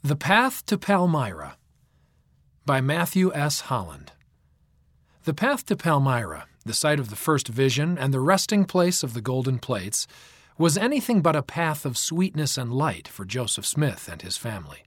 The Path to Palmyra by Matthew S. Holland. The path to Palmyra, the site of the first vision and the resting place of the golden plates, was anything but a path of sweetness and light for Joseph Smith and his family.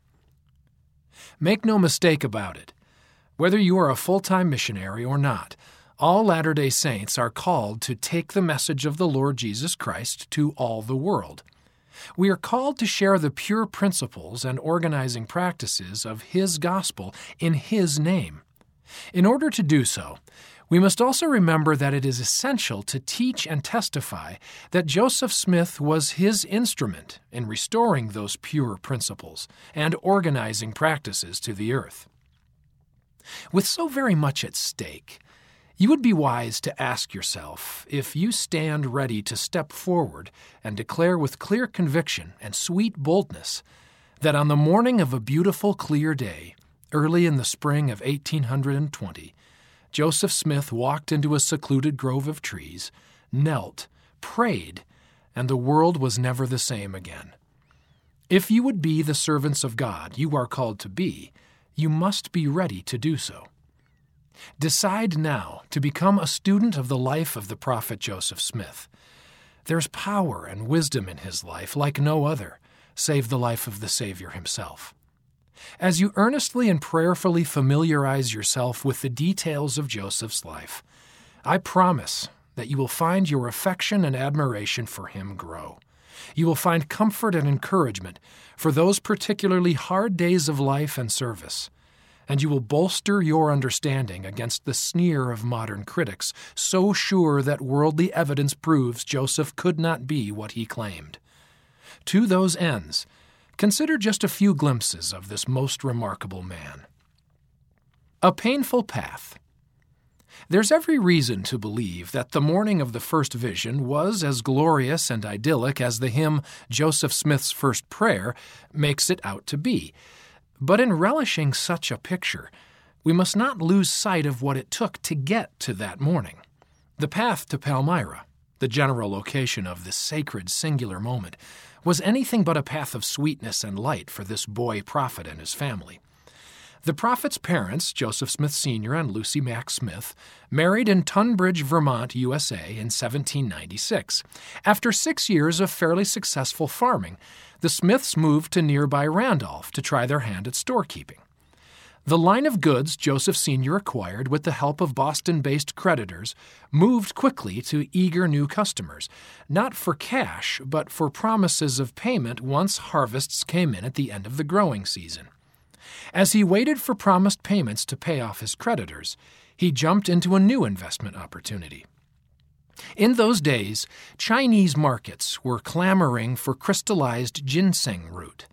Make no mistake about it. Whether you are a full-time missionary or not, all Latter-day Saints are called to take the message of the Lord Jesus Christ to all the world. We are called to share the pure principles and organizing practices of His gospel in His name. In order to do so, we must also remember that it is essential to teach and testify that Joseph Smith was His instrument in restoring those pure principles and organizing practices to the earth. With so very much at stake, you would be wise to ask yourself if you stand ready to step forward and declare with clear conviction and sweet boldness that on the morning of a beautiful, clear day, early in the spring of 1820, Joseph Smith walked into a secluded grove of trees, knelt, prayed, and the world was never the same again. If you would be the servants of God you are called to be, you must be ready to do so. Decide now to become a student of the life of the prophet Joseph Smith. There's power and wisdom in his life like no other, save the life of the Savior himself. As you earnestly and prayerfully familiarize yourself with the details of Joseph's life, I promise that you will find your affection and admiration for him grow. You will find comfort and encouragement for those particularly hard days of life and service, and you will bolster your understanding against the sneer of modern critics, so sure that worldly evidence proves Joseph could not be what he claimed. To those ends, consider just a few glimpses of this most remarkable man. A painful path. There's every reason to believe that the morning of the first vision was as glorious and idyllic as the hymn Joseph Smith's First Prayer makes it out to be. But in relishing such a picture, we must not lose sight of what it took to get to that morning. The path to Palmyra, the general location of this sacred singular moment, was anything but a path of sweetness and light for this boy prophet and his family. The prophet's parents, Joseph Smith Sr. and Lucy Mack Smith, married in Tunbridge, Vermont, USA in 1796. After 6 years of fairly successful farming, the Smiths moved to nearby Randolph to try their hand at storekeeping. The line of goods Joseph Sr. acquired with the help of Boston-based creditors moved quickly to eager new customers, not for cash, but for promises of payment once harvests came in at the end of the growing season. As he waited for promised payments to pay off his creditors, he jumped into a new investment opportunity. In those days, Chinese markets were clamoring for crystallized ginseng root.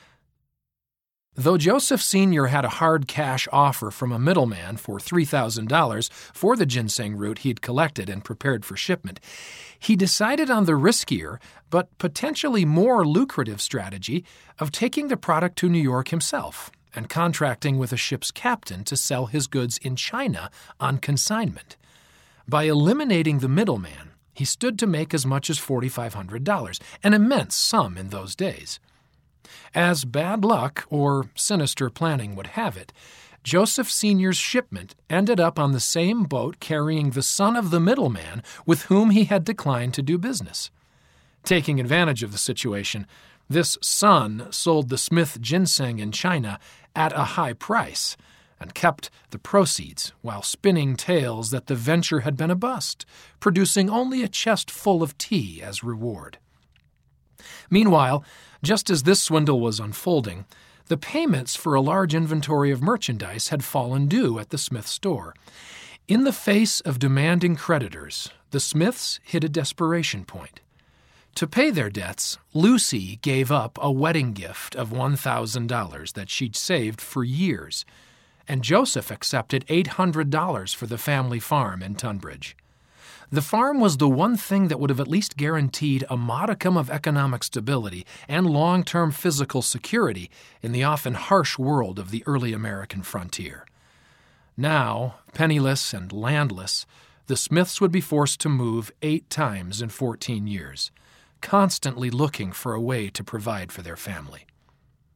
Though Joseph Sr. had a hard cash offer from a middleman for $3,000 for the ginseng root he'd collected and prepared for shipment, he decided on the riskier but potentially more lucrative strategy of taking the product to New York himself and contracting with a ship's captain to sell his goods in China on consignment. By eliminating the middleman, he stood to make as much as $4,500, an immense sum in those days. As bad luck or sinister planning would have it, Joseph Sr.'s shipment ended up on the same boat carrying the son of the middleman with whom he had declined to do business. Taking advantage of the situation, this son sold the Smith ginseng in China at a high price and kept the proceeds while spinning tales that the venture had been a bust, producing only a chest full of tea as reward. Meanwhile, just as this swindle was unfolding, the payments for a large inventory of merchandise had fallen due at the Smith store. In the face of demanding creditors, the Smiths hit a desperation point. To pay their debts, Lucy gave up a wedding gift of $1,000 that she'd saved for years, and Joseph accepted $800 for the family farm in Tunbridge. The farm was the one thing that would have at least guaranteed a modicum of economic stability and long-term physical security in the often harsh world of the early American frontier. Now, penniless and landless, the Smiths would be forced to move 8 times in 14 years, constantly looking for a way to provide for their family.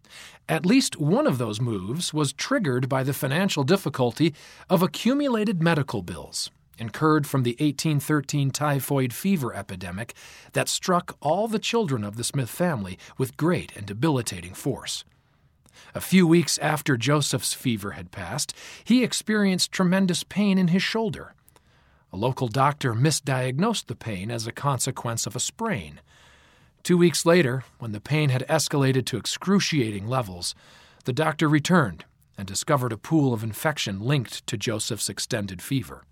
At least one of those moves was triggered by the financial difficulty of accumulated medical bills incurred from the 1813 typhoid fever epidemic that struck all the children of the Smith family with great and debilitating force. A few weeks after Joseph's fever had passed, he experienced tremendous pain in his shoulder. A local doctor misdiagnosed the pain as a consequence of a sprain. 2 weeks later, when the pain had escalated to excruciating levels, the doctor returned and discovered a pool of infection linked to Joseph's extended fever.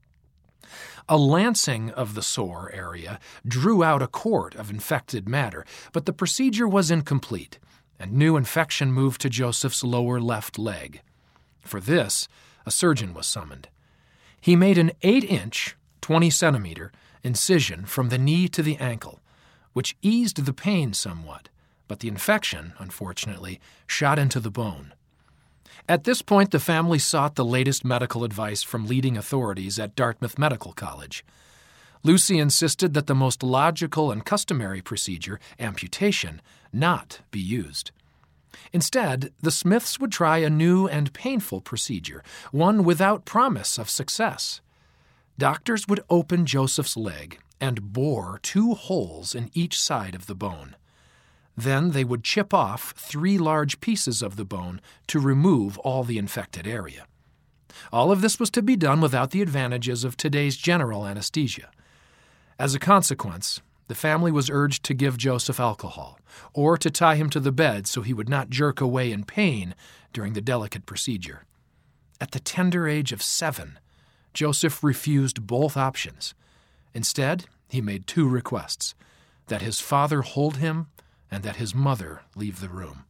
A lancing of the sore area drew out a quart of infected matter, but the procedure was incomplete, and new infection moved to Joseph's lower left leg. For this, a surgeon was summoned. He made an 8-inch, 20-centimeter incision from the knee to the ankle, which eased the pain somewhat, but the infection, unfortunately, shot into the bone. At this point, the family sought the latest medical advice from leading authorities at Dartmouth Medical College. Lucy insisted that the most logical and customary procedure, amputation, not be used. Instead, the Smiths would try a new and painful procedure, one without promise of success. Doctors would open Joseph's leg and bore 2 holes in each side of the bone. Then they would chip off 3 large pieces of the bone to remove all the infected area. All of this was to be done without the advantages of today's general anesthesia. As a consequence, the family was urged to give Joseph alcohol, or to tie him to the bed so he would not jerk away in pain during the delicate procedure. At the tender age of 7, Joseph refused both options. Instead, he made 2 requests: that his father hold him and that his mother leave the room.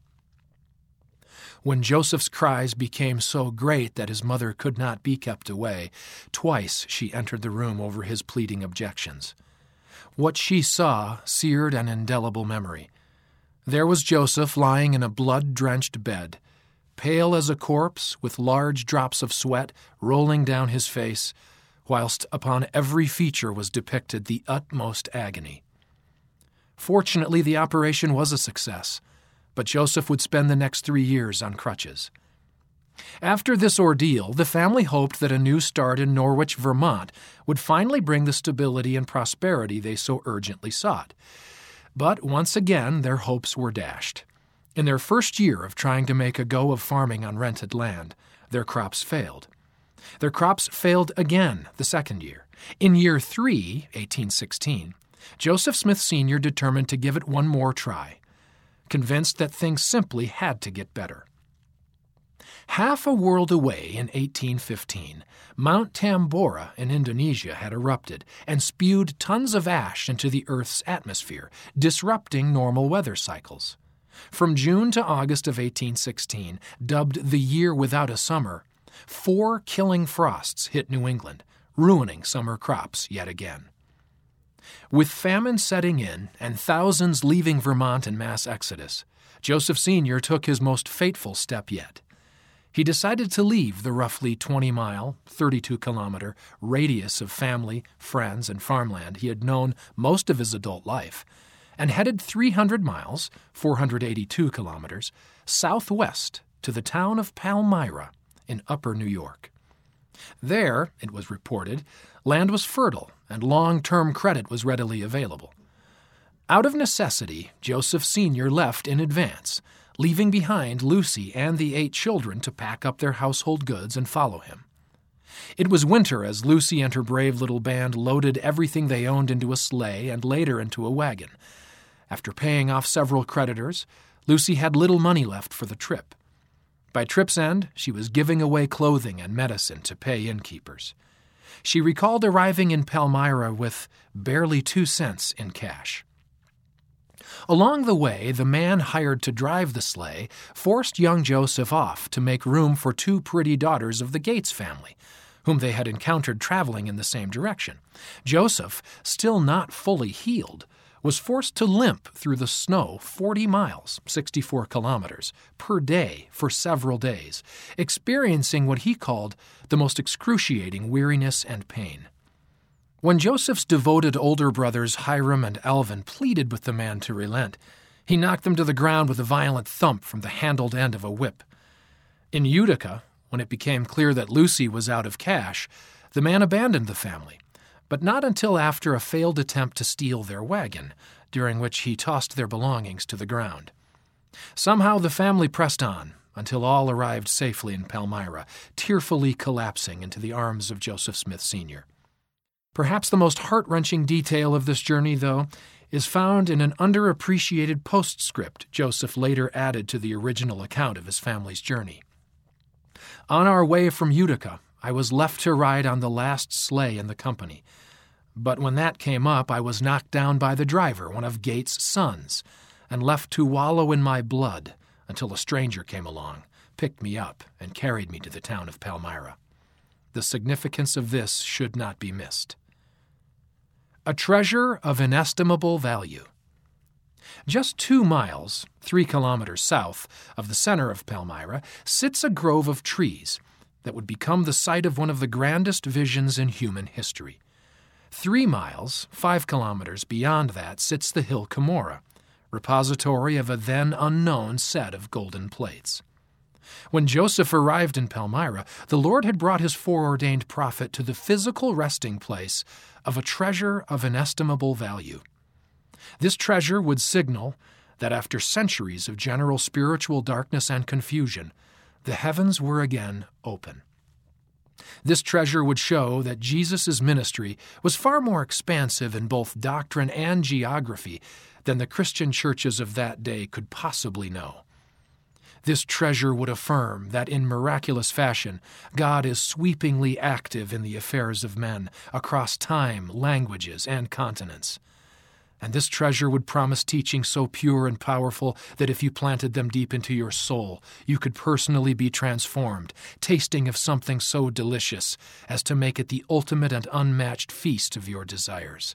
When Joseph's cries became so great that his mother could not be kept away, twice she entered the room over his pleading objections. What she saw seared an indelible memory. There was Joseph lying in a blood-drenched bed, pale as a corpse with large drops of sweat rolling down his face, whilst upon every feature was depicted the utmost agony. Fortunately, the operation was a success, but Joseph would spend the next 3 years on crutches. After this ordeal, the family hoped that a new start in Norwich, Vermont, would finally bring the stability and prosperity they so urgently sought. But once again, their hopes were dashed. In their first year of trying to make a go of farming on rented land, their crops failed. Their crops failed again the second year. In year 3, 1816, Joseph Smith Sr. determined to give it one more try, convinced that things simply had to get better. Half a world away in 1815, Mount Tambora in Indonesia had erupted and spewed tons of ash into the Earth's atmosphere, disrupting normal weather cycles. From June to August of 1816, dubbed the Year Without a Summer, 4 killing frosts hit New England, ruining summer crops yet again. With famine setting in and thousands leaving Vermont in mass exodus, Joseph Sr. took his most fateful step yet. He decided to leave the roughly 20-mile, 32-kilometer radius of family, friends, and farmland he had known most of his adult life, and headed 300 miles, 482 kilometers, southwest to the town of Palmyra in upper New York. There, it was reported, land was fertile and long-term credit was readily available. Out of necessity, Joseph Sr. left in advance, leaving behind Lucy and the 8 children to pack up their household goods and follow him. It was winter as Lucy and her brave little band loaded everything they owned into a sleigh and later into a wagon. After paying off several creditors, Lucy had little money left for the trip. By trip's end, she was giving away clothing and medicine to pay innkeepers. She recalled arriving in Palmyra with barely 2 cents in cash. Along the way, the man hired to drive the sleigh forced young Joseph off to make room for 2 pretty daughters of the Gates family, whom they had encountered traveling in the same direction. Joseph, still not fully healed, was forced to limp through the snow 40 miles, 64 kilometers, per day for several days, experiencing what he called the most excruciating weariness and pain. When Joseph's devoted older brothers Hiram and Alvin pleaded with the man to relent, He knocked them to the ground with a violent thump from the handled end of a whip. In Utica, when it became clear that Lucy was out of cash, the man abandoned the family, but not until after a failed attempt to steal their wagon, during which he tossed their belongings to the ground. Somehow the family pressed on until all arrived safely in Palmyra, tearfully collapsing into the arms of Joseph Smith Sr. Perhaps the most heart-wrenching detail of this journey, though, is found in an underappreciated postscript Joseph later added to the original account of his family's journey. On our way from Utica, I was left to ride on the last sleigh in the company. But when that came up, I was knocked down by the driver, one of Gates' sons, and left to wallow in my blood until a stranger came along, picked me up, and carried me to the town of Palmyra. The significance of this should not be missed. A treasure of inestimable value. Just 2 miles, 3 kilometers south of the center of Palmyra, sits a grove of trees that would become the site of one of the grandest visions in human history. 3 miles, 5 kilometers beyond that, sits the hill Cumorah, repository of a then unknown set of golden plates. When Joseph arrived in Palmyra, the Lord had brought his foreordained prophet to the physical resting place of a treasure of inestimable value. This treasure would signal that after centuries of general spiritual darkness and confusion, the heavens were again open. This treasure would show that Jesus' ministry was far more expansive in both doctrine and geography than the Christian churches of that day could possibly know. This treasure would affirm that in miraculous fashion, God is sweepingly active in the affairs of men across time, languages, and continents. And this treasure would promise teaching so pure and powerful that if you planted them deep into your soul, you could personally be transformed, tasting of something so delicious as to make it the ultimate and unmatched feast of your desires.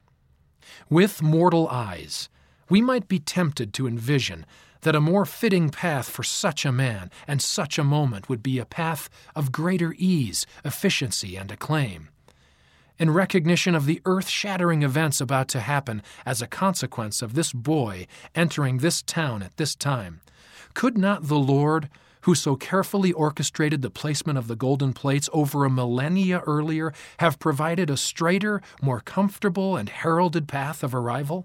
With mortal eyes, we might be tempted to envision that a more fitting path for such a man and such a moment would be a path of greater ease, efficiency, and acclaim. In recognition of the earth-shattering events about to happen as a consequence of this boy entering this town at this time, could not the Lord, who so carefully orchestrated the placement of the golden plates over a millennia earlier, have provided a straighter, more comfortable, and heralded path of arrival?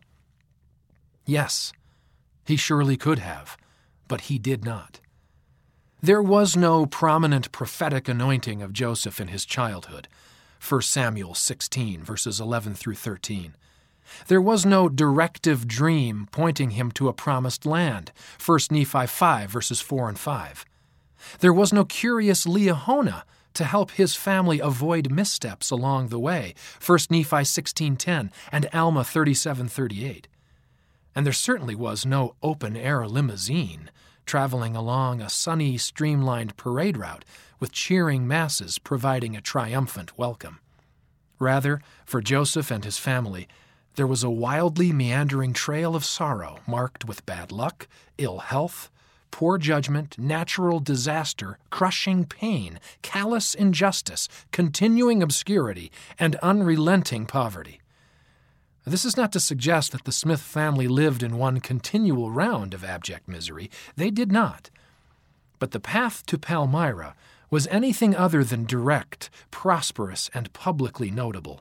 Yes, he surely could have, but he did not. There was no prominent prophetic anointing of Joseph in his childhood. 1 Samuel 16, verses 11 through 13. There was no directive dream pointing him to a promised land. 1 Nephi 5, verses 4 and 5. There was no curious Liahona to help his family avoid missteps along the way. 1 Nephi 16:10 and Alma 37:38. And there certainly was no open-air limousine traveling along a sunny, streamlined parade route with cheering masses providing a triumphant welcome. Rather, for Joseph and his family, there was a wildly meandering trail of sorrow marked with bad luck, ill health, poor judgment, natural disaster, crushing pain, callous injustice, continuing obscurity, and unrelenting poverty. This is not to suggest that the Smith family lived in one continual round of abject misery. They did not. But the path to Palmyra was anything other than direct, prosperous, and publicly notable.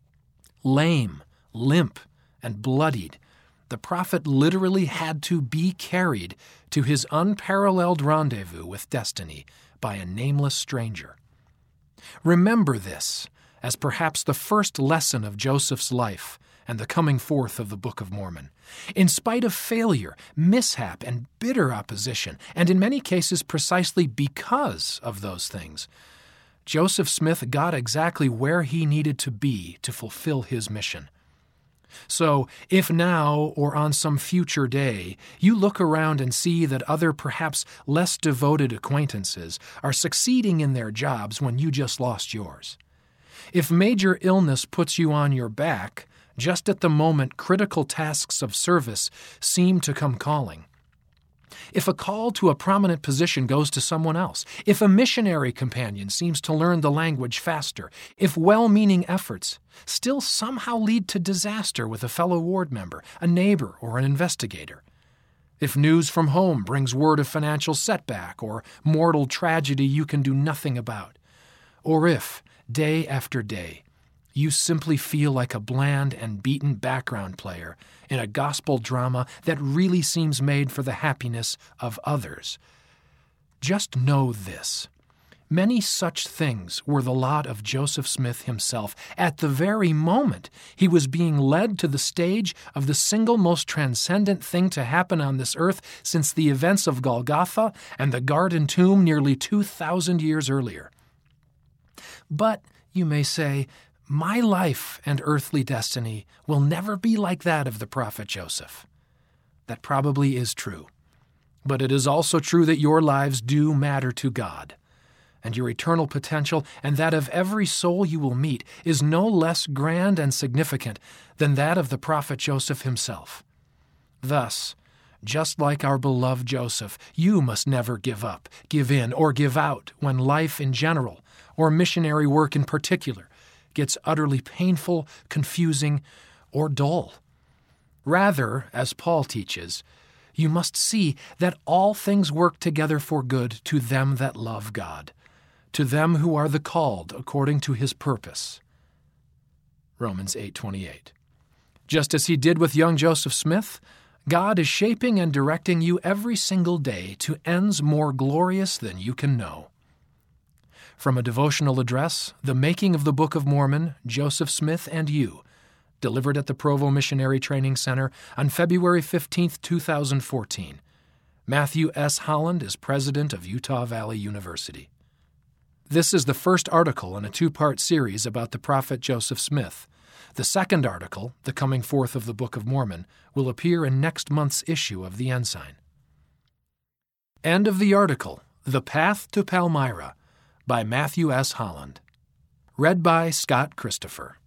Lame, limp, and bloodied, the prophet literally had to be carried to his unparalleled rendezvous with destiny by a nameless stranger. Remember this as perhaps the first lesson of Joseph's life and the coming forth of the Book of Mormon. In spite of failure, mishap, and bitter opposition, and in many cases precisely because of those things, Joseph Smith got exactly where he needed to be to fulfill his mission. So, if now or on some future day you look around and see that other perhaps less devoted acquaintances are succeeding in their jobs when you just lost yours, if major illness puts you on your back just at the moment critical tasks of service seem to come calling, if a call to a prominent position goes to someone else, if a missionary companion seems to learn the language faster, if well-meaning efforts still somehow lead to disaster with a fellow ward member, a neighbor, or an investigator, If news from home brings word of financial setback or mortal tragedy you can do nothing about, or if, day after day, you simply feel like a bland and beaten background player in a gospel drama that really seems made for the happiness of others, just know this. Many such things were the lot of Joseph Smith himself at the very moment he was being led to the stage of the single most transcendent thing to happen on this earth since the events of Golgotha and the Garden Tomb nearly 2,000 years earlier. But, you may say, my life and earthly destiny will never be like that of the prophet Joseph. That probably is true. But it is also true that your lives do matter to God, and your eternal potential and that of every soul you will meet is no less grand and significant than that of the prophet Joseph himself. Thus, just like our beloved Joseph, you must never give up, give in, or give out when life in general, or missionary work in particular, gets utterly painful, confusing, or dull. Rather, as Paul teaches, you must see that all things work together for good to them that love God, to them who are the called according to his purpose. Romans 8:28. Just as he did with young Joseph Smith, God is shaping and directing you every single day to ends more glorious than you can know. From a devotional address, The Making of the Book of Mormon, Joseph Smith and You, delivered at the Provo Missionary Training Center on February 15, 2014. Matthew S. Holland is president of Utah Valley University. This is the first article in a two-part series about the prophet Joseph Smith. The second article, The Coming Forth of the Book of Mormon, will appear in next month's issue of the Ensign. End of the article, The Path to Palmyra, by Matthew S. Holland. Read by Scott Christopher.